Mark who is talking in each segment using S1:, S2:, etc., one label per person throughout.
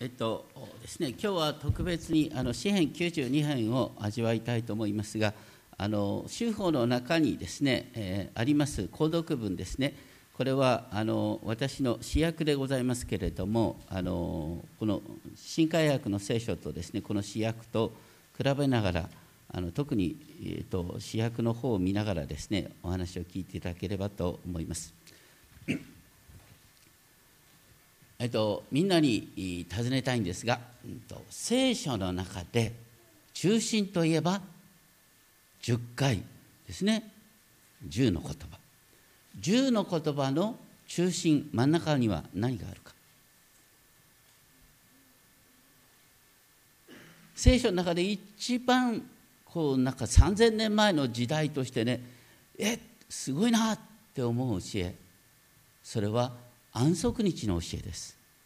S1: ですね、今日は特別に詩編92編を味わいたいと思いますが、修法の中にですね、あります購読文ですね、これは私の詩訳でございますけれども、この新海訳の聖書とですね、この詩訳と比べながら、特に、詩訳の方を見ながらですね、お話を聞いていただければと思います。みんなに尋ねたいんですが、聖書の中で中心といえば10回ですね。10の言葉。10の言葉の中心、真ん中には何があるか。聖書の中で一番なんか3000年前の時代としてね、すごいなって思う教え、それは安息日の教えです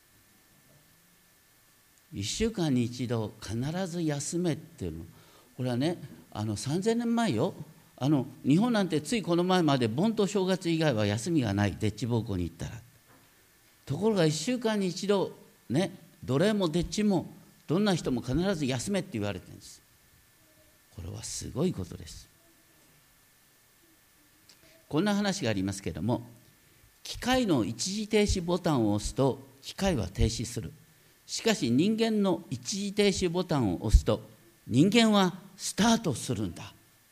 S1: 。1週間に一度必ず休めっていうの、これはね、3000年前よ。日本なんてついこの前まで盆と正月以外は休みがない、でっち奉公に行ったら。ところが1週間に一度ね、奴隷もでっちもどんな人も必ず休めって言われてるんです。これはすごいことです。こんな話がありますけれども、機械の一時停止ボタンを押すと機械は停止する。しかし人間の一時停止ボタンを押すと人間はスタートするんだ。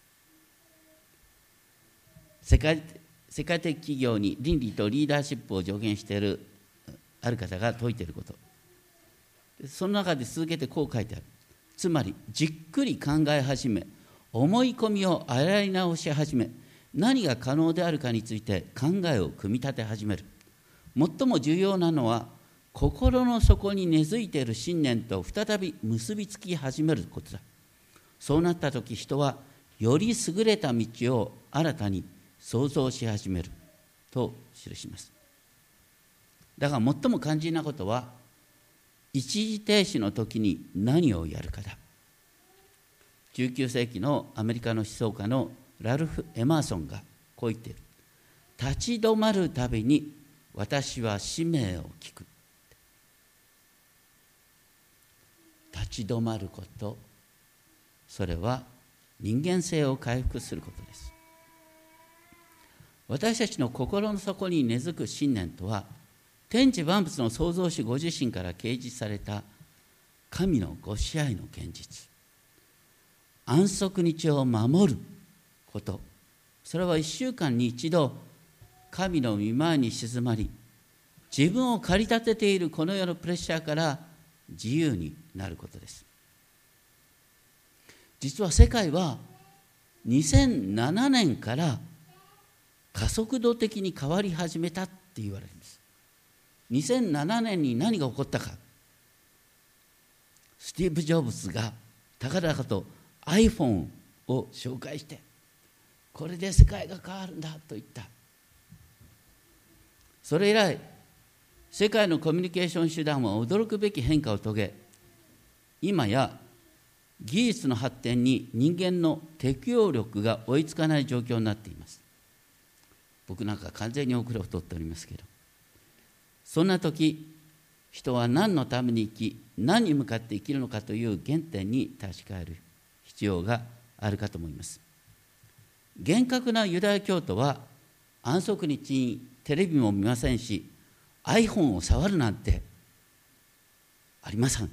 S1: 世界的企業に倫理とリーダーシップを助言しているある方が説いていること、その中で続けてこう書いてある。つまりじっくり考え始め、思い込みを洗い直し始め、何が可能であるかについて考えを組み立て始める。最も重要なのは心の底に根付いている信念と再び結びつき始めることだ。そうなった時、人はより優れた道を新たに想像し始めると記します。だから最も肝心なことは、一時停止の時に何をやるかだ。19世紀のアメリカの思想家のラルフ・エマーソンがこう言っている。立ち止まるたびに私は使命を聞く。立ち止まること、それは人間性を回復することです。私たちの心の底に根付く信念とは、天地万物の創造主ご自身から掲示された神のご支配の現実、安息日を守ること、それは1週間に一度神の御前に静まり、自分を駆り立てているこの世のプレッシャーから自由になることです。実は世界は2007年から加速度的に変わり始めたって言われるんです。2007年に何が起こったか。スティーブ・ジョブズが高々と iPhone を紹介して、これで世界が変わるんだと言った。それ以来、世界のコミュニケーション手段は驚くべき変化を遂げ、今や技術の発展に人間の適応力が追いつかない状況になっています。僕なんか完全に遅れを取っておりますけど、そんな時、人は何のために生き、何に向かって生きるのかという原点に立ち返る必要があるかと思います。厳格なユダヤ教徒は安息日にテレビも見ませんし、iPhone を触るなんてありません。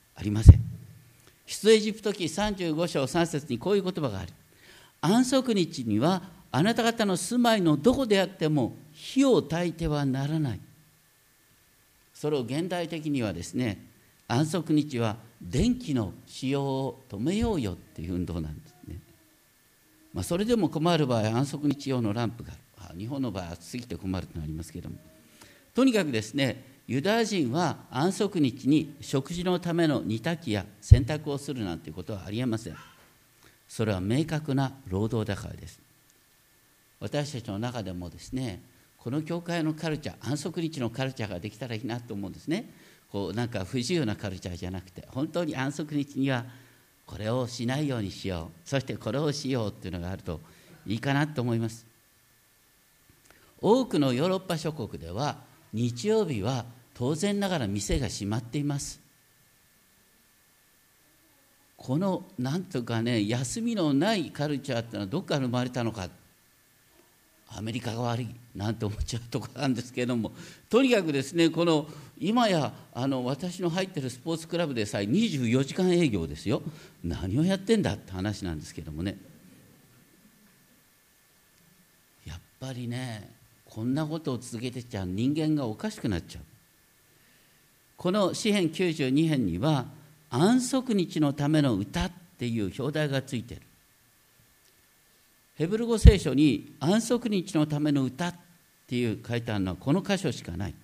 S1: 出エジプト記35章3節にこういう言葉がある。安息日にはあなた方の住まいのどこであっても火を焚いてはならない。それを現代的にはですね、安息日は電気の使用を止めようよっていう運動なんですね。それでも困る場合、安息日用のランプがある。日本の場合は暑すぎて困るとなりますけれども、とにかくですね、ユダヤ人は安息日に食事のための煮炊きや洗濯をするなんていうことはありえません。それは明確な労働だからです。私たちの中でもですね、この教会のカルチャー、安息日のカルチャーができたらいいなと思うんですね。なんか不自由なカルチャーじゃなくて、本当に安息日にはこれをしないようにしよう、そしてこれをしようっていうのがあるといいかなと思います。多くのヨーロッパ諸国では日曜日は当然ながら店が閉まっています。 このなんとかね、休みのないカルチャーってのはどこから生まれたのか、アメリカが悪いなんて思っちゃうところなんですけれども、とにかくですね、この今や私の入ってるスポーツクラブでさえ24時間営業ですよ。何をやってんだって話なんですけどもね、やっぱりね、こんなことを続けてちゃ人間がおかしくなっちゃう。この詩編92編には安息日のための歌っていう表題がついている。ヘブル語聖書に安息日のための歌っていう書いてあるのはこの箇所しかない。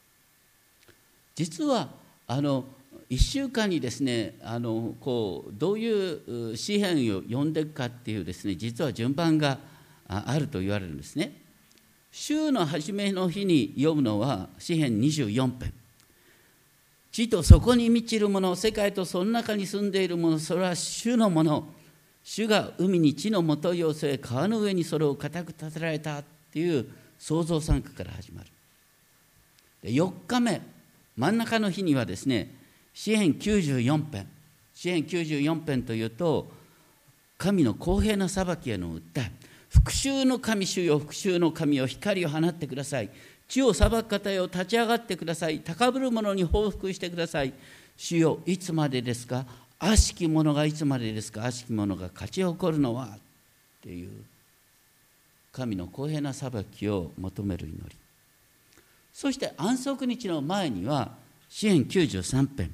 S1: 実は1週間にですね、どういう詩篇を読んでいくかっていうですね、実は順番があると言われるんですね。週の初めの日に読むのは詩篇24編。地とそこに満ちるもの、世界とその中に住んでいるもの、それは主のもの。主が海に地の元を据え、川の上にそれを固く立てられたっていう創造賛歌から始まる。で4日目、真ん中の日にはですね、詩編94編。詩編94編というと、神の公平な裁きへの訴え。復讐の神主よ、復讐の神よ、光を放ってください。地を裁く方よ、立ち上がってください。高ぶる者に報復してください。主よ、いつまでですか。悪しき者がいつまでですか。悪しき者が勝ち誇るのはっていう神の公平な裁きを求める祈り。そして安息日の前には詩編93編。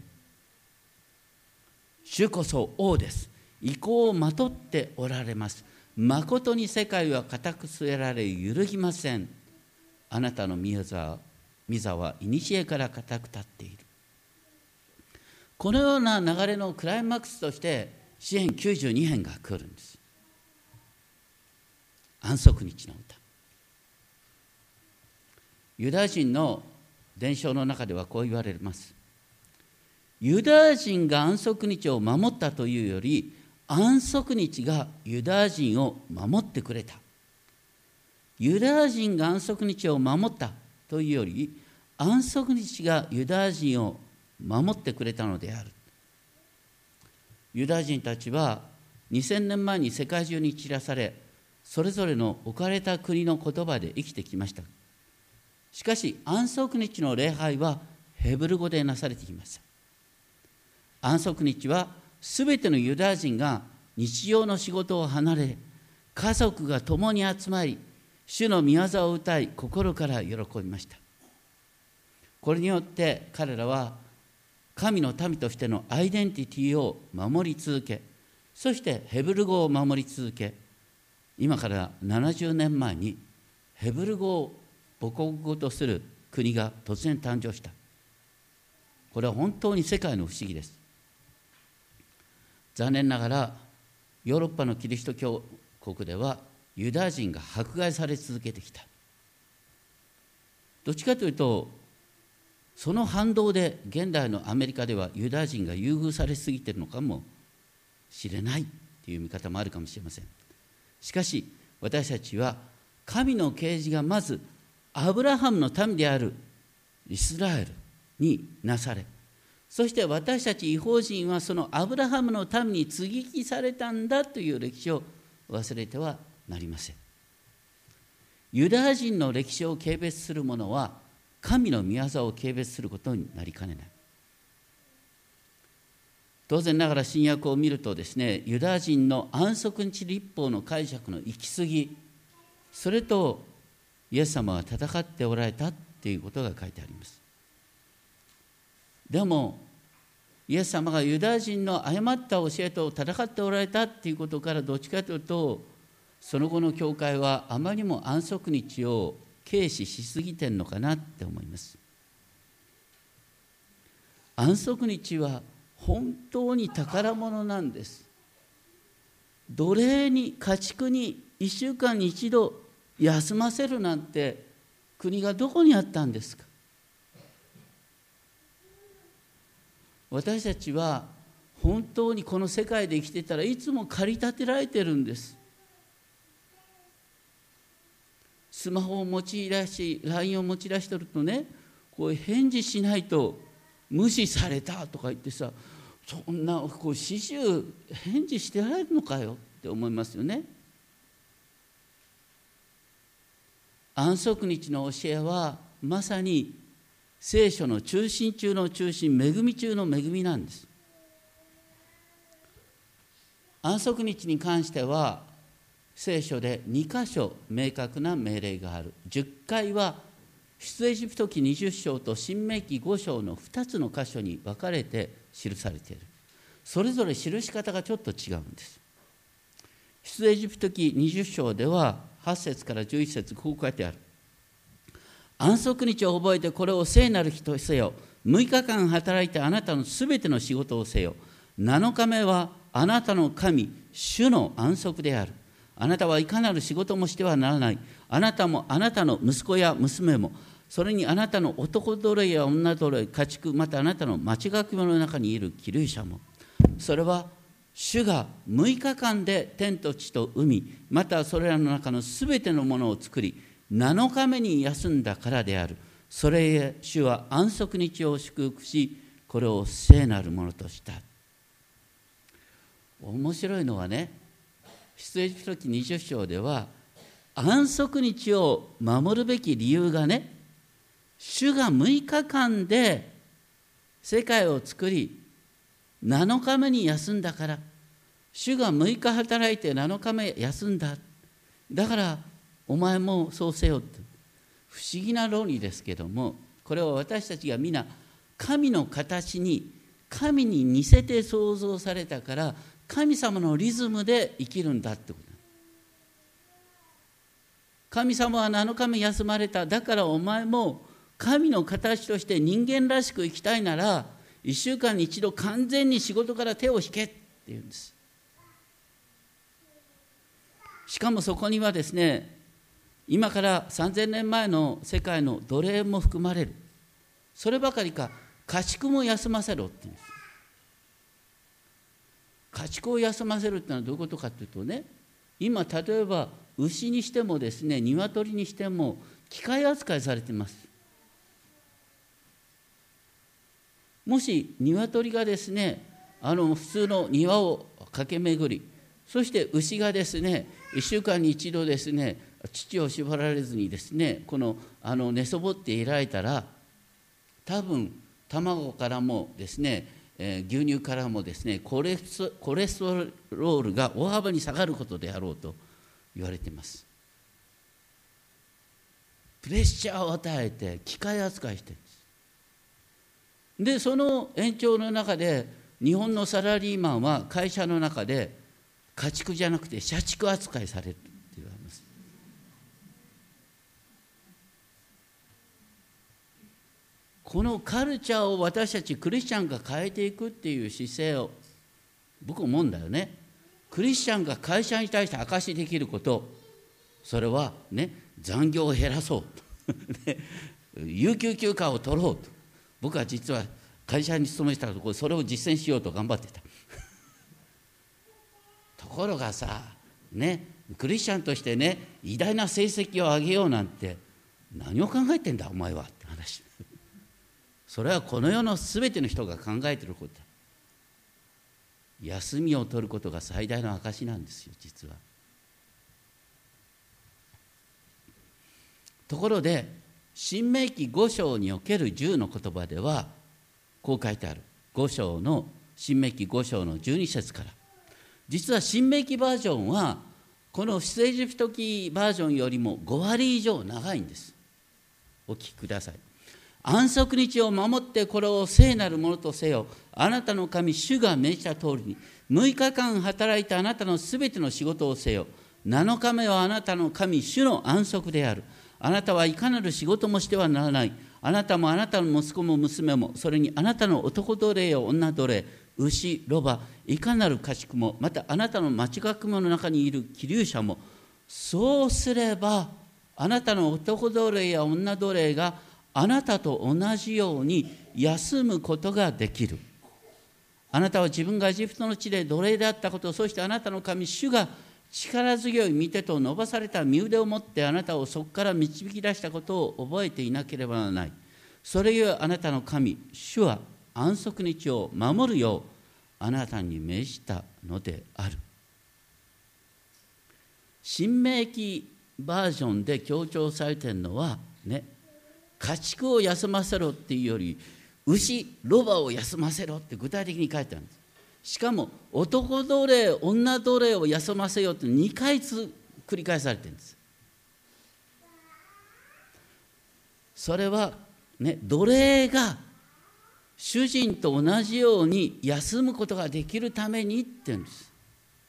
S1: 主こそ王です。意向をまとっておられます。まことに世界は固く据えられ揺るぎません。あなたの御座は古から固く立っている。このような流れのクライマックスとして詩編92編が来るんです。安息日の歌。ユダヤ人の伝承の中ではこう言われます。ユダヤ人が安息日を守ったというより、安息日がユダヤ人を守ってくれた。ユダヤ人が安息日を守ったというより、安息日がユダヤ人を守ってくれたのである。ユダヤ人たちは2000年前に世界中に散らされ、それぞれの置かれた国の言葉で生きてきました。しかし安息日の礼拝はヘブル語でなされてきました。安息日はすべてのユダヤ人が日常の仕事を離れ、家族が共に集まり、主の御業を歌い、心から喜びました。これによって彼らは神の民としてのアイデンティティを守り続け、そしてヘブル語を守り続け、今から70年前にヘブル語を母国語とする国が突然誕生した。これは本当に世界の不思議です。残念ながらヨーロッパのキリスト教国ではユダヤ人が迫害され続けてきた。どっちかというとその反動で現代のアメリカではユダヤ人が優遇されすぎているのかもしれないという見方もあるかもしれません。しかし私たちは神の啓示がまずアブラハムの民であるイスラエルになされ、そして私たち異邦人はそのアブラハムの民に接ぎ木されたんだという歴史を忘れてはなりません。ユダヤ人の歴史を軽蔑する者は神の御業を軽蔑することになりかねない。当然ながら新約を見るとですね、ユダヤ人の安息日律法の解釈の行き過ぎ、それとイエス様は戦っておられたということが書いてあります。でもイエス様がユダヤ人の誤った教えと戦っておられたということから、どっちかというとその後の教会はあまりにも安息日を軽視しすぎてんのかなって思います。安息日は本当に宝物なんです。奴隷に家畜に1週間に1度休ませるなんて国がどこにあったんですか。私たちは本当にこの世界で生きてたらいつも駆り立てられてるんです。スマホを持ち出し LINE を持ち出してるとね、こう返事しないと無視されたとか言ってさ、 そんな始終返事してられるのかよって思いますよね。安息日の教えはまさに聖書の中心中の中心、恵み中の恵みなんです。安息日に関しては聖書で2箇所明確な命令がある。10回は出エジプト記20章と申命記5章の2つの箇所に分かれて記されている。それぞれ記し方がちょっと違うんです。出エジプト記20章では8節から11節こう書いてある。安息日を覚えてこれを聖なる日とせよ。6日間働いてあなたのすべての仕事をせよ。7日目はあなたの神、主の安息である。あなたはいかなる仕事もしてはならない。あなたもあなたの息子や娘も、それにあなたの男奴隷や女奴隷、家畜、またあなたの町垣者の中にいる寄留者も。それは主が6日間で天と地と海、またそれらの中のすべてのものを作り、7日目に休んだからである。それゆえ主は安息日を祝福し、これを聖なるものとした。面白いのはね、出エジプト記20章では安息日を守るべき理由がね、主が6日間で世界を作り7日目に休んだから、主が6日働いて7日目休んだ、だからお前もそうせよって、不思議な論理ですけども、これは私たちが皆神の形に、神に似せて創造されたから、神様のリズムで生きるんだってこと。神様は7日目休まれた、だからお前も神の形として人間らしく生きたいなら1週間に一度完全に仕事から手を引けって言うんです。しかもそこにはですね、今から3000年前の世界の奴隷も含まれる。そればかりか家畜も休ませろって言うんです。家畜を休ませるってのはどういうことかというとね、今例えば牛にしてもですね、鶏にしても機械扱いされています。もし鶏がですね、普通の庭を駆け巡り、そして牛がですね、1週間に一度ですね、乳を縛られずにですね、寝そぼっていられたら、多分卵からもですね、牛乳からもですね、コレステロールが大幅に下がることであろうと言われています。プレッシャーを与えて機械扱いしているんです。でその延長の中で日本のサラリーマンは会社の中で家畜じゃなくて社畜扱いされるって言われます。このカルチャーを私たちクリスチャンが変えていくっていう姿勢を僕思うんだよね。クリスチャンが会社に対して証しできること、それはね、残業を減らそう有給休暇を取ろうと。僕は実は会社に勤めてたところ、それを実践しようと頑張ってたところがさね、クリスチャンとしてね、偉大な成績を上げようなんて何を考えてんだお前はって話それはこの世のすべての人が考えていることだ。休みを取ることが最大の証なんですよ、実は。ところで申命記5章における10の言葉ではこう書いてある。申命記5章の12節から、実は申命記バージョンはこの出エジプト記バージョンよりも5割以上長いんです。お聞きください。安息日を守ってこれを聖なるものとせよ。あなたの神主が命じた通りに6日間働いてあなたのすべての仕事をせよ。7日目はあなたの神主の安息である。あなたはいかなる仕事もしてはならない。あなたもあなたの息子も娘も、それにあなたの男奴隷や女奴隷、牛、ロバ、いかなる家畜も、またあなたの町学問の中にいる寄留者も、そうすればあなたの男奴隷や女奴隷があなたと同じように休むことができる。あなたは自分がエジプトの地で奴隷であったこと、そしてあなたの神主が力強い御手と伸ばされた身腕を持ってあなたをそこから導き出したことを覚えていなければならない。それゆえあなたの神主は安息日を守るようあなたに命じたのである。新明記バージョンで強調されているのはね、家畜を休ませろっていうより牛、ロバを休ませろって具体的に書いてあるんです。しかも男奴隷、女奴隷を休ませようって2回繰り返されてるんです。それはね、奴隷が主人と同じように休むことができるためにって言うんです。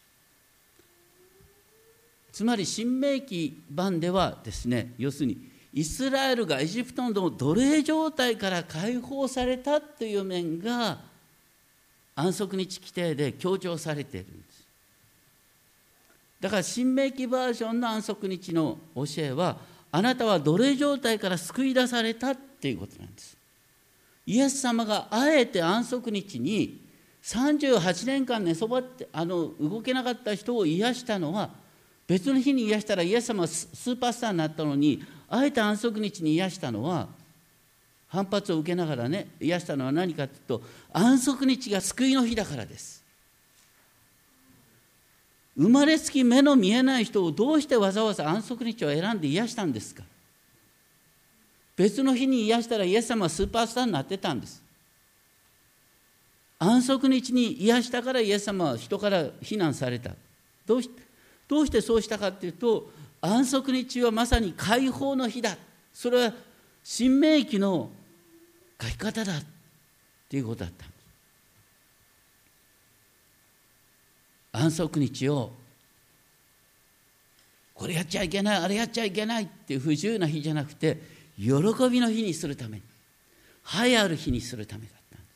S1: つまり新明記版ではですね、要するにイスラエルがエジプトの奴隷状態から解放されたという面が安息日規定で強調されているんです。だから新明記バージョンの安息日の教えは、あなたは奴隷状態から救い出されたっていうことなんです。イエス様があえて安息日に38年間寝そばって動けなかった人を癒したのは、別の日に癒したらイエス様はスーパースターになったのに、あえて安息日に癒したのは、反発を受けながらね、癒したのは何かというと、安息日が救いの日だからです。生まれつき目の見えない人をどうしてわざわざ安息日を選んで癒したんですか。別の日に癒したらイエス様はスーパースターになってたんです。安息日に癒したからイエス様は人から非難された。どうしてそうしたかというと、安息日はまさに解放の日だ。それは新明記の書き方だということだった。安息日をこれやっちゃいけない、あれやっちゃいけないっていう不自由な日じゃなくて、喜びの日にするために、栄えある日にするためだったんです。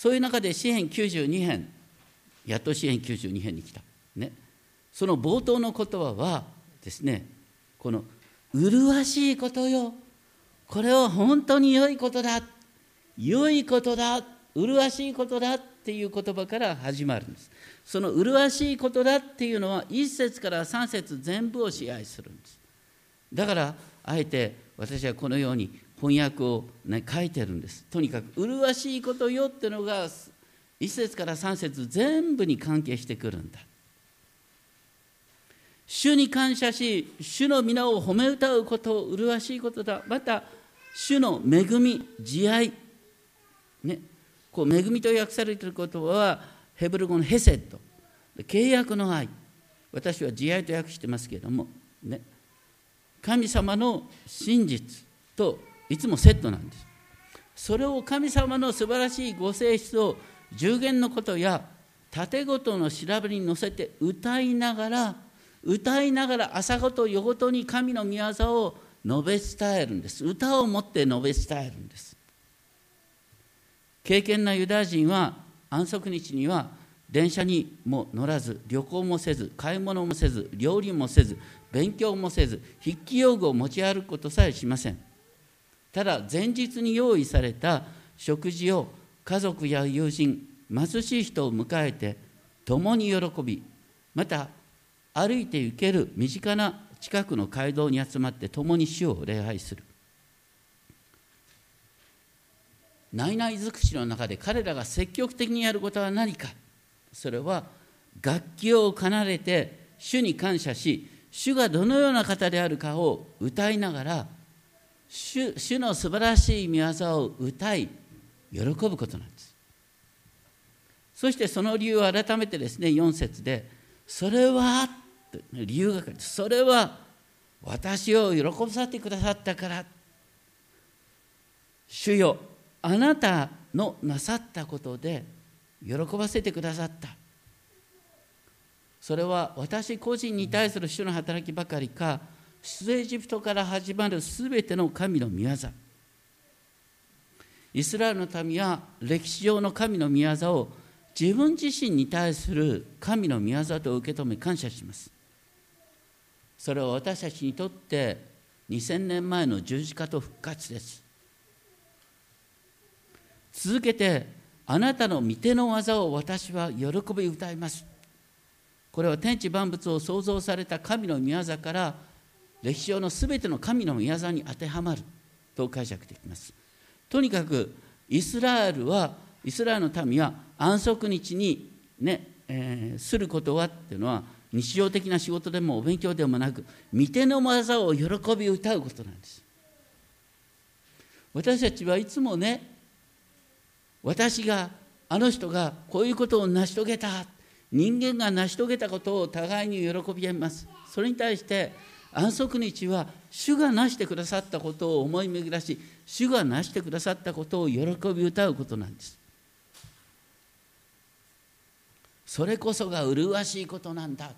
S1: そういう中で詩編92編、やっと詩編92編に来た、ね、その冒頭の言葉はですね、この麗しいことよ、これは本当に良いことだ、良いことだ、麗しいことだっていう言葉から始まるんです。その麗しいことだっていうのは1節から3節全部を支配するんです。だからあえて私はこのように翻訳を、ね、書いてるんです。とにかく麗しいことよっていうのが1節から3節全部に関係してくるんだ。主に感謝し、主の皆を褒め歌うことを麗しいことだ。また主の恵み、慈愛、ね、こう恵みと訳されている言葉はヘブル語のヘセッド、契約の愛、私は慈愛と訳してますけれども、ね、神様の真実といつもセットなんです。それを神様の素晴らしいご性質を十言のことや盾ごとの調べに乗せて歌いながら朝ごと夜ごとに神の御業を述べ伝えるんです。歌をもって述べ伝えるんです。敬虔なユダヤ人は安息日には電車にも乗らず、旅行もせず、買い物もせず、料理もせず、勉強もせず、筆記用具を持ち歩くことさえしません。ただ前日に用意された食事を家族や友人、貧しい人を迎えて共に喜び、また歩いて行ける身近な近くの街道に集まって共に主を礼拝する。内々尽くしの中で彼らが積極的にやることは何か。それは楽器を奏でて主に感謝し、主がどのような方であるかを歌いながら、主の素晴らしい御業を歌い喜ぶことなんです。そしてその理由を改めてですね、4節で、それは理由が書かれて、それは私を喜ばせてくださったから。主よ、あなたのなさったことで喜ばせてくださった。それは私個人に対する主の働きばかりか、出エジプトから始まるすべての神の御業、イスラエルの民は歴史上の神の御業を自分自身に対する神の御業と受け止め感謝します。それは私たちにとって2000年前の十字架と復活です。続けて、あなたの御手の技を私は喜び歌います。これは天地万物を創造された神の御業から歴史上のすべての神の御業に当てはまると解釈できます。とにかくイスラエルはイスラエルの民は安息日にね、することはっていうのは日常的な仕事でもお勉強でもなく、御手の技を喜び歌うことなんです。私たちはいつもね、私があの人がこういうことを成し遂げた、人間が成し遂げたことを互いに喜びます。それに対して安息日は主がなしてくださったことを思い巡らし、主がなしてくださったことを喜び歌うことなんです。それこそが麗しいことなんだ。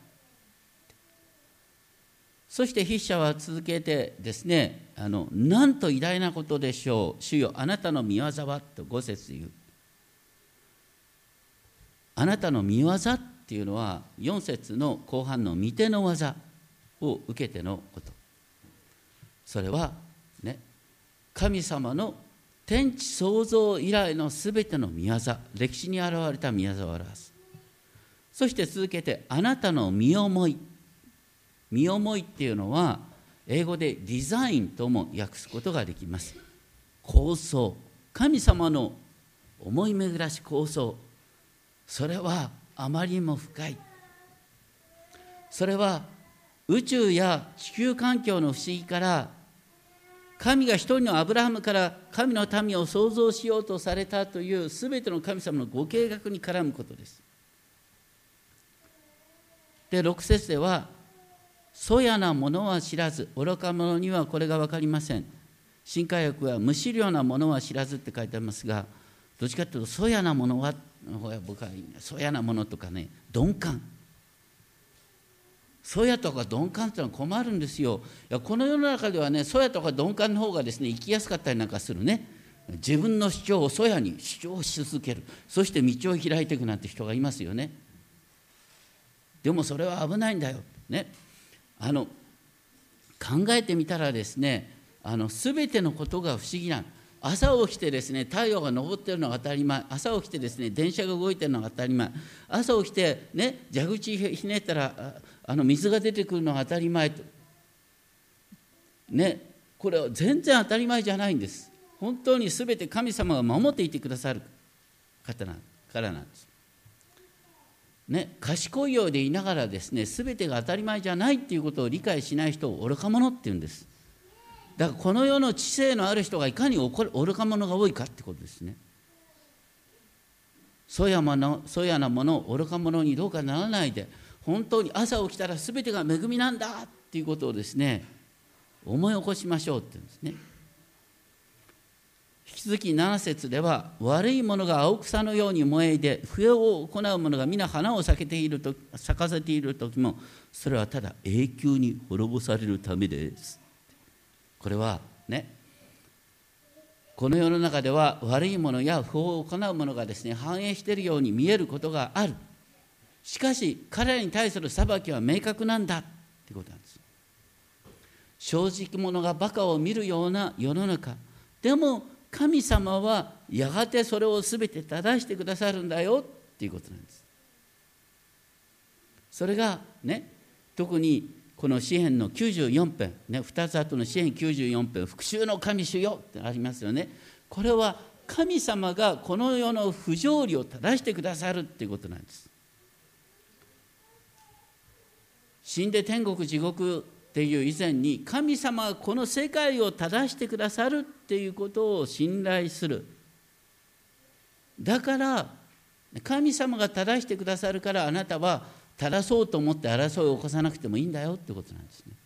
S1: そして筆者は続けてですね、なんと偉大なことでしょう、主よあなたの御業はと5節で言う。あなたの御業っていうのは4節の後半の御手の技を受けてのこと。それはね、神様の天地創造以来のすべての御業、歴史に現れた御業を表す。そして続けてあなたの身思い。身思いっていうのは英語でディザインとも訳すことができます。構想、神様の思い巡らし構想、それはあまりにも深い。それは宇宙や地球環境の不思議から、神が一人のアブラハムから神の民を創造しようとされたというすべての神様のご計画に絡むことです。で6節では、そやなものは知らず、愚か者にはこれが分かりません。新海訳は無思慮なものは知らずって書いてありますが、どっちかというとそやなものは、僕はそやなものとかね、鈍感。そやとか鈍感ってのは困るんですよ。いや、この世の中ではね、そやとか鈍感の方がですね、生きやすかったりなんかするね。自分の主張をそやに主張し続ける。そして道を開いていくなんて人がいますよね。でもそれは危ないんだよ。ね。考えてみたらですね、すべてのことが不思議な。朝起きてですね、太陽が昇っているのが当たり前。朝起きてですね、電車が動いているのが当たり前。朝起きてね、蛇口ひねったら水が出てくるのが当たり前と。ね、これは全然当たり前じゃないんです。本当にすべて神様が守っていてくださる方からなんです。ね、賢いようでいながらですね、すべてが当たり前じゃないっていうことを理解しない人を愚か者って言うんです。だからこの世の知性のある人がいかに愚か者が多いかってことですね。そやなもの愚か者にどうかならないで、本当に朝起きたらすべてが恵みなんだっていうことをですね、思い起こしましょうって言うんですね。引き続き7節では、悪いものが青草のように燃えで、不要を行う者が皆花を咲かせている時も、それはただ永久に滅ぼされるためです。これはね、この世の中では悪いものや不法を行う者がですね、繁栄しているように見えることがある。しかし彼らに対する裁きは明確なんだということなんです。正直者がバカを見るような世の中でも、神様はやがてそれをすべて正してくださるんだよっていうことなんです。それがね、特にこの詩編の94編、ね、2つ後の詩編94編、復讐の神主よってありますよね。これは神様がこの世の不条理を正してくださるっていうことなんです。死んで天国地獄っていう以前に、神様はこの世界を正してくださるっていうことを信頼する。だから神様が正してくださるから、あなたは正そうと思って争いを起こさなくてもいいんだよってことなんですね。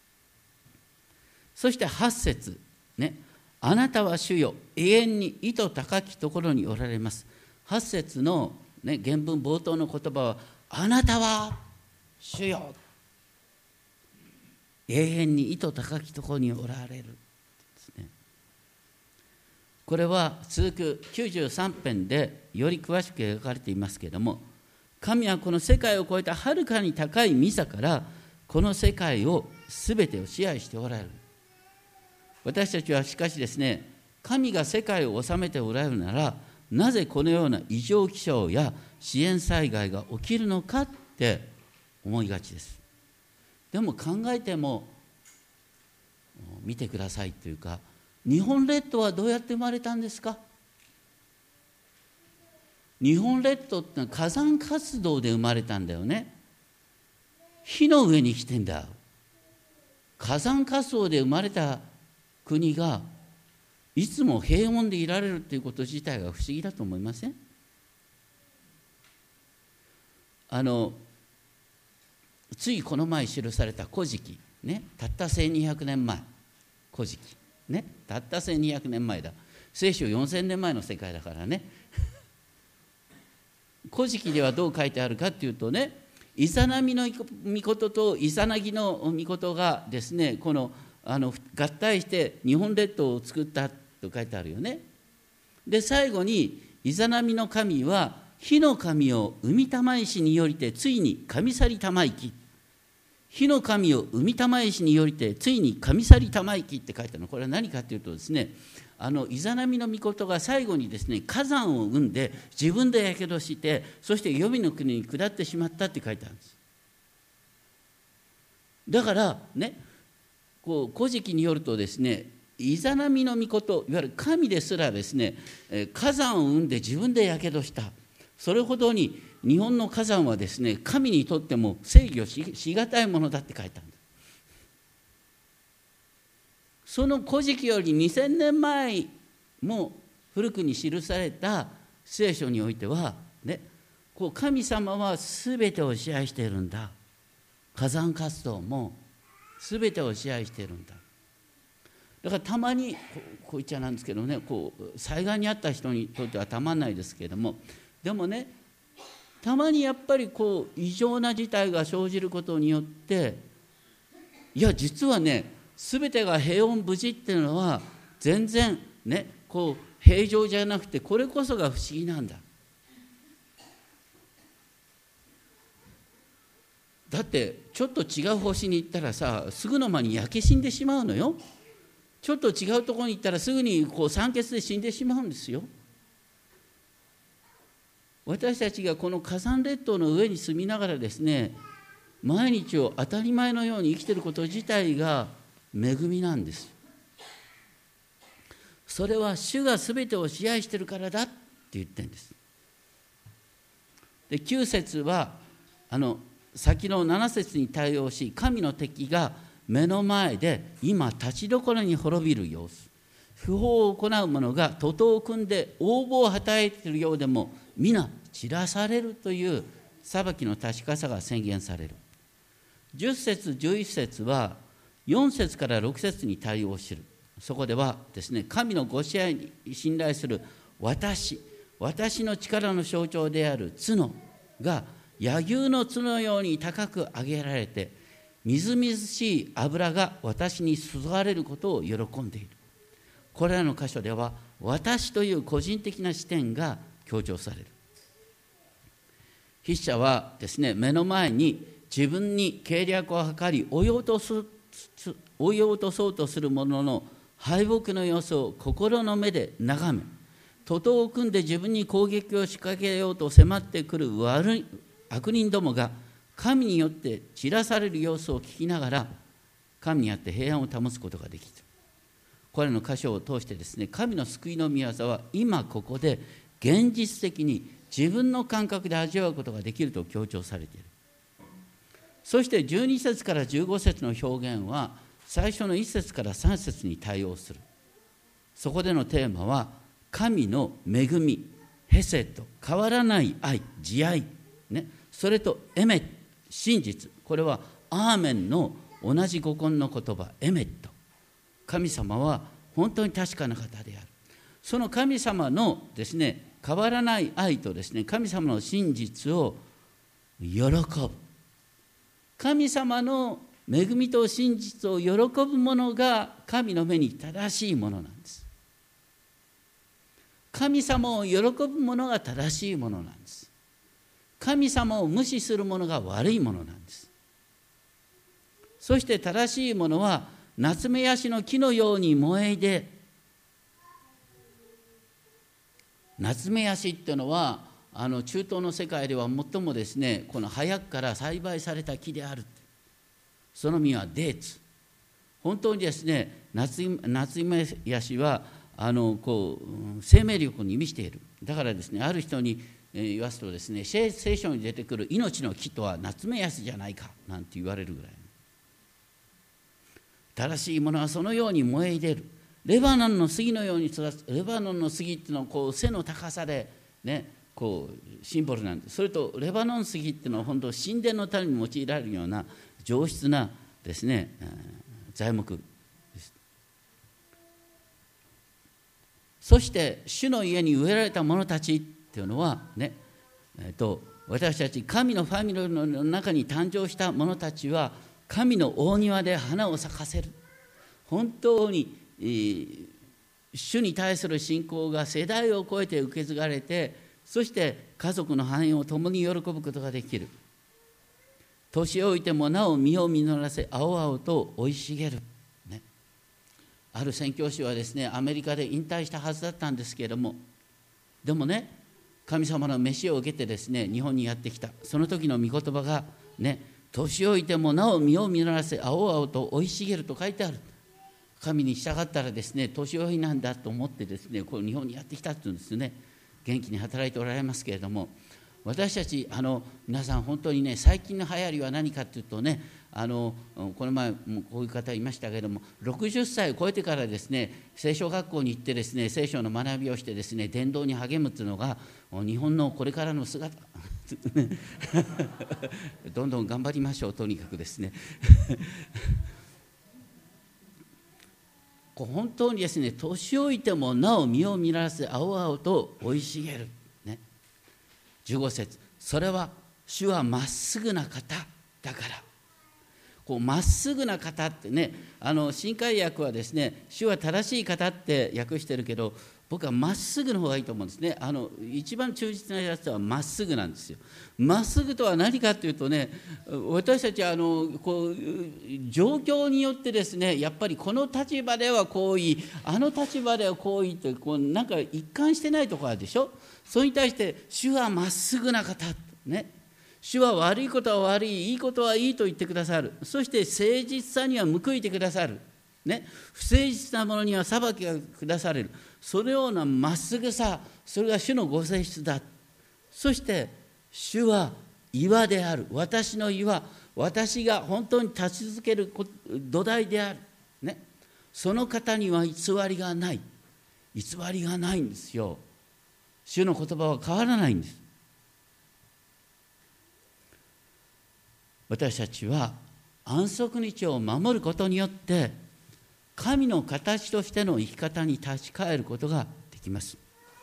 S1: そして8節ね、あなたは主よ、永遠に意図高きところにおられます。8節の、ね、原文冒頭の言葉は、あなたは主よ、永遠に意図高きところにおられるですね。これは続く93編でより詳しく描かれていますけれども、神はこの世界を超えたはるかに高い御座からこの世界を全てを支配しておられる。私たちはしかしですね、神が世界を治めておられるなら、なぜこのような異常気象や自然災害が起きるのかって思いがちです。でも考えても見てくださいというか、日本列島はどうやって生まれたんですか。 日本列島ってのは火山活動で生まれたんだよね。火の上に来てんだ。火山活動で生まれた国がいつも平穏でいられるということ自体が不思議だと思いません？ついこの前記された古事記ね、たった1200年前、古事記ね、たった1200年前だ。聖書4000年前の世界だからね。古事記ではどう書いてあるかっていうとね、イザナミの御事とイザナギの御事がですね、合体して日本列島を作ったと書いてあるよね。で最後にイザナミの神は火の神を海玉石によりてついに神去り玉行き、火の神を海玉石によりてついに神去り玉行きって書いてあるの。これは何かというとですね、イザナミの御事が最後にですね、火山を生んで自分でやけどして、そして黄泉の国に下ってしまったって書いてあるんです。だからね、古事記によるとですね、イザナミの御事、いわゆる神ですらですね、火山を生んで自分でやけどした。それほどに日本の火山はですね、神にとっても制御しがたいものだって書いてあるんです。その古事記より2000年前も古くに記された聖書においてはね、神様は全てを支配しているんだ。火山活動も全てを支配しているんだ。だからたまにこう言っちゃなんですけどね、災害に遭った人にとってはたまんないですけれども、でもね、たまにやっぱり異常な事態が生じることによって、いや実はね、全てが平穏無事っていうのは全然ね、平常じゃなくて、これこそが不思議なんだ。だってちょっと違う星に行ったらさ、すぐの間に焼け死んでしまうのよ。ちょっと違うところに行ったらすぐに酸欠で死んでしまうんですよ。私たちがこの火山列島の上に住みながらですね、毎日を当たり前のように生きていること自体が恵みなんです。それは主が全てを支配しているからだって言ってるんです。で9節は先の7節に対応し、神の敵が目の前で今立ちどころに滅びる様子、不法を行う者が徒党を組んで横暴を働いているようでも皆散らされるという裁きの確かさが宣言される。10節11節は4節から6節に対応する。そこではですね、神のご支配に信頼する私の力の象徴である角が柳生の角のように高く上げられて、みずみずしい油が私に注がれることを喜んでいる。これらの箇所では私という個人的な視点が強調される。筆者はですね、目の前に自分に計略を図り追い落とそうとする者の敗北の様子を心の目で眺め、徒党を組んで自分に攻撃を仕掛けようと迫ってくる悪人どもが神によって散らされる様子を聞きながら、神にあって平安を保つことができる。これらの箇所を通してですね、神の救いの御業は今ここで現実的に自分の感覚で味わうことができると強調されている。そして12節から15節の表現は最初の1節から3節に対応する。そこでのテーマは神の恵み、ヘセと変わらない愛、慈愛、ね、それとエメッ、真実。これはアーメンの同じ語根の言葉、エメット。神様は本当に確かな方である。その神様のですね、変わらない愛とですね、神様の真実を喜ぶ。神様の恵みと真実を喜ぶ者が神の目に正しいものなんです。神様を喜ぶ者が正しいものなんです。神様を無視する者が悪いものなんです。そして正しいものはナツメヤシの木のように燃えで、ナツメヤシっていうのは中東の世界では最もですね、この早くから栽培された木である。その実はデーツ。本当にですね、ナツメヤシは生命力に満ちている。だからですね、ある人に言わすとですね、聖書に出てくる命の木とはナツメヤスじゃないかなんて言われるぐらい。正しいものはそのように燃え出る。レバノンの杉のように育つ。レバノンの杉っていうのはこう背の高さでね、こうシンボルなんです。それとレバノン杉っていうのは本当神殿のために用いられるような上質なですね、材木です。そして主の家に植えられた者たちっていうのはね、私たち神のファミリーの中に誕生した者たちは神の大庭で花を咲かせる。本当に、主に対する信仰が世代を超えて受け継がれて、そして家族の繁栄を共に喜ぶことができる。年老いてもなお実を実らせ青々と生い茂る、ね、ある宣教師はですね、アメリカで引退したはずだったんですけれども、でもね、神様の召しを受けてですね、日本にやってきた。その時の御言葉がね、年老いてもなお実を実らせ青々と生い茂ると書いてある。神に従ったらですね、年老いなんだと思ってですね、こう日本にやってきたっていうんですね。元気に働いておられますけれども、私たち皆さん本当にね、最近の流行りは何かというとね、この前もこういう方いましたけれども、60歳を超えてからですね、聖書学校に行ってですね、聖書の学びをしてですね、伝道に励むというのが日本のこれからの姿どんどん頑張りましょう。とにかくですね本当にですね、年老いてもなお実を実らせ青々と生い茂る、ね、15節、それは主はまっすぐな方だから。まっすぐな方ってね、新海訳はですね、主は正しい方って訳してるけど、僕はまっすぐの方がいいと思うんですね。一番忠実なやつはまっすぐなんですよ。まっすぐとは何かというとね、私たちは状況によってですね、やっぱりこの立場ではこういい、あの立場ではこういいってなんか一貫してないところあるでしょ。それに対して主はまっすぐな方ね。主は悪いことは悪い、いいことはいいと言ってくださる。そして誠実さには報いてくださる。ね、不誠実な者には裁きが下される。そのようなまっすぐさ、それが主のご性質だ。そして主は岩である。私の岩、私が本当に立ち続ける土台である、ね、その方には偽りがない。偽りがないんですよ。主の言葉は変わらないんです。私たちは安息日を守ることによって神の形としての生き方に立ち返ることができます。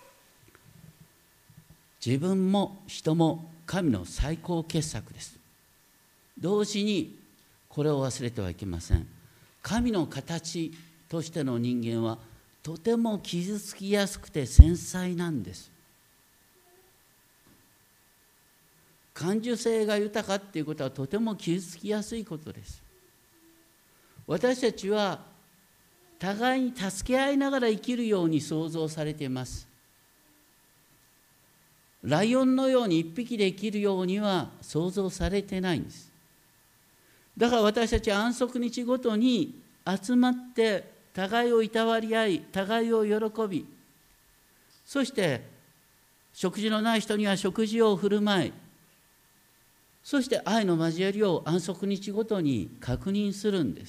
S1: 自分も人も神の最高傑作です。同時にこれを忘れてはいけません。神の形としての人間はとても傷つきやすくて繊細なんです。感受性が豊かっていうことはとても傷つきやすいことです。私たちは互いに助け合いながら生きるように創造されています。ライオンのように一匹で生きるようには創造されてないんです。だから私たちは安息日ごとに集まって互いをいたわり合い、互いを喜び、そして食事のない人には食事を振る舞い、そして愛の交わりを安息日ごとに確認するんです。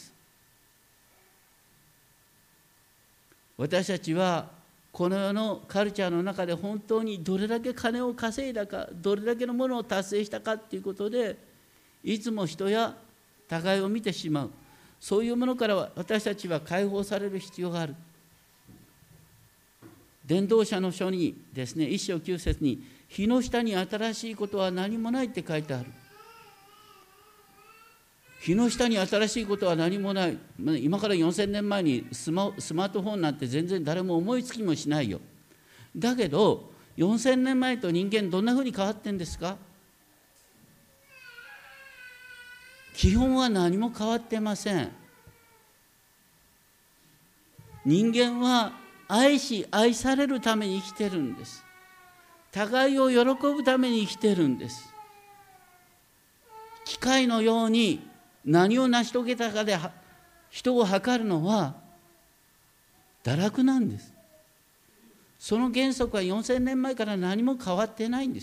S1: 私たちはこの世のカルチャーの中で本当にどれだけ金を稼いだか、どれだけのものを達成したかっていうことで、いつも人や互いを見てしまう。そういうものから私たちは解放される必要がある。伝道者の書にですね、1章9節に日の下に新しいことは何もないって書いてある。日の下に新しいことは何もない。今から4000年前にスマートフォンなんて全然誰も思いつきもしないよ。だけど4000年前と人間どんなふうに変わってんですか？基本は何も変わってません。人間は愛し愛されるために生きてるんです。互いを喜ぶために生きてるんです。機械のように何を成し遂げたかで人を測るのは堕落なんです。 その原則は4000年前から何も変わってないんです。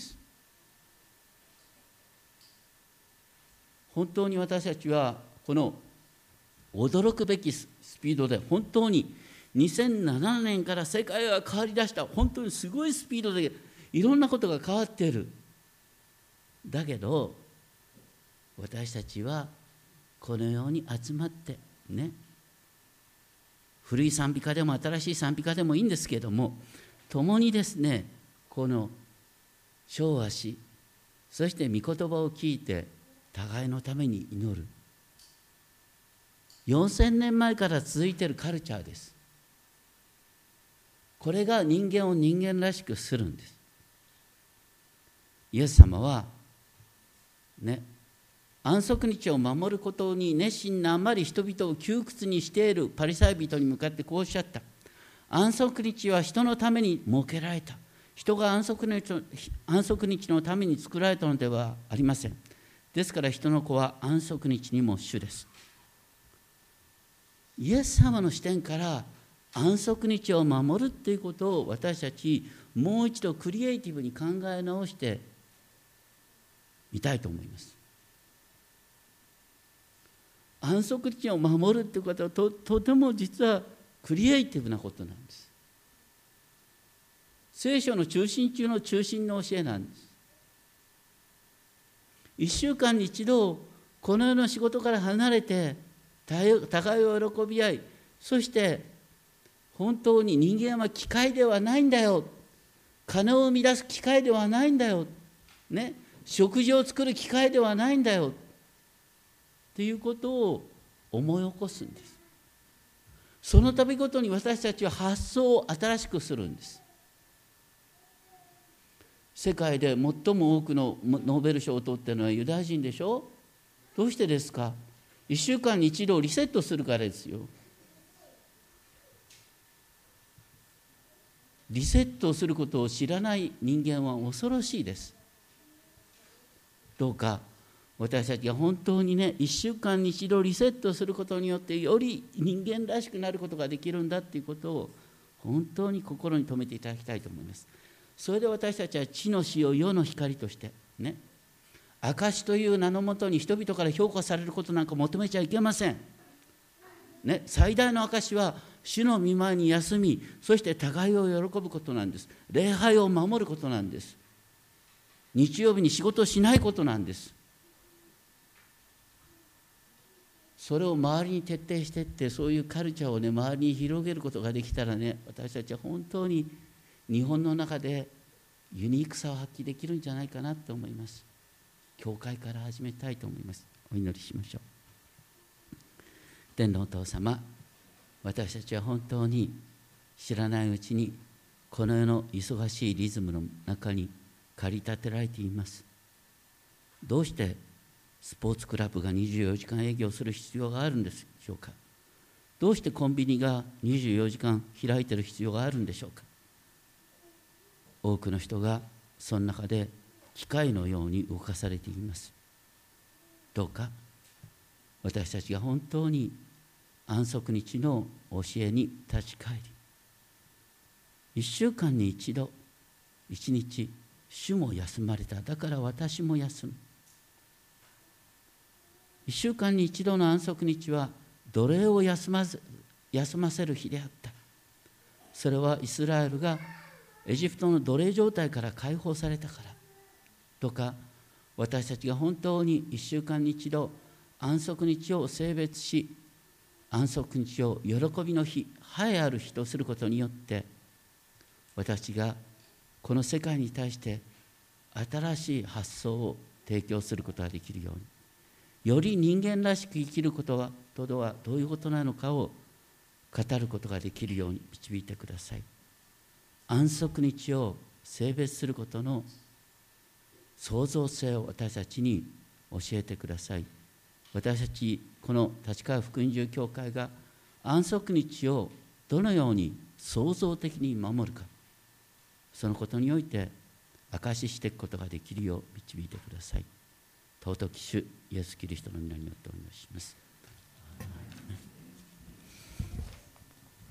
S1: 本当に私たちはこの驚くべきスピードで、本当に2007年から世界が変わりだした、本当にすごいスピードでいろんなことが変わっている。だけど私たちはこのように集まってね、古い賛美歌でも新しい賛美歌でもいいんですけれども、共にですね、この唱和し、そして御言葉を聞いて互いのために祈る。4000年前から続いているカルチャーです。これが人間を人間らしくするんです。イエス様はね、安息日を守ることに熱心なあまり人々を窮屈にしているパリサイ人に向かってこうおっしゃった。安息日は人のために設けられた。人が安息日のために作られたのではありません。ですから人の子は安息日にも主です。イエス様の視点から安息日を守るということを私たちもう一度クリエイティブに考え直してみたいと思います。安息日を守るということは とても実はクリエイティブなことなんです。聖書の中心中の中心の教えなんです。1週間に一度この世の仕事から離れて互いを喜び合い、そして本当に人間は機械ではないんだよ、金を生み出す機械ではないんだよ、ね、食事を作る機械ではないんだよっていうことを思い起こすんです。その度ごとに私たちは発想を新しくするんです。世界で最も多くのノーベル賞を取っているのはユダヤ人でしょ。どうしてですか。1週間に一度リセットするからですよ。リセットすることを知らない人間は恐ろしいです。どうか私たちが本当にね、1週間に一度リセットすることによってより人間らしくなることができるんだということを本当に心に留めていただきたいと思います。それで私たちは地の塩、世の光としてね、証という名のもとに人々から評価されることなんか求めちゃいけません、ね、最大の証は主の御前に休み、そして互いを喜ぶことなんです。礼拝を守ることなんです。日曜日に仕事をしないことなんです。それを周りに徹底していって、そういうカルチャーをね、周りに広げることができたらね、私たちは本当に日本の中でユニークさを発揮できるんじゃないかなと思います。教会から始めたいと思います。お祈りしましょう。天のお父様、私たちは本当に知らないうちにこの世の忙しいリズムの中に駆り立てられています。どうしてスポーツクラブが24時間営業する必要があるんでしょうか。どうしてコンビニが24時間開いている必要があるんでしょうか。多くの人がその中で機械のように動かされています。どうか私たちが本当に安息日の教えに立ち返り、1週間に一度1日主も休まれた、だから私も休む。1週間に一度の安息日は奴隷を休ませる日であった。それはイスラエルがエジプトの奴隷状態から解放されたから。どうか私たちが本当に1週間に一度安息日を性別し、安息日を喜びの日、栄えある日とすることによって、私がこの世界に対して新しい発想を提供することができるように、より人間らしく生きることはどういうことなのかを語ることができるように導いてください。安息日を性別することの創造性を私たちに教えてください。私たちこの立川福音住教会が安息日をどのように創造的に守るか、そのことにおいて証ししていくことができるよう導いてください。尊き主イエスキリストの皆によってお願いします。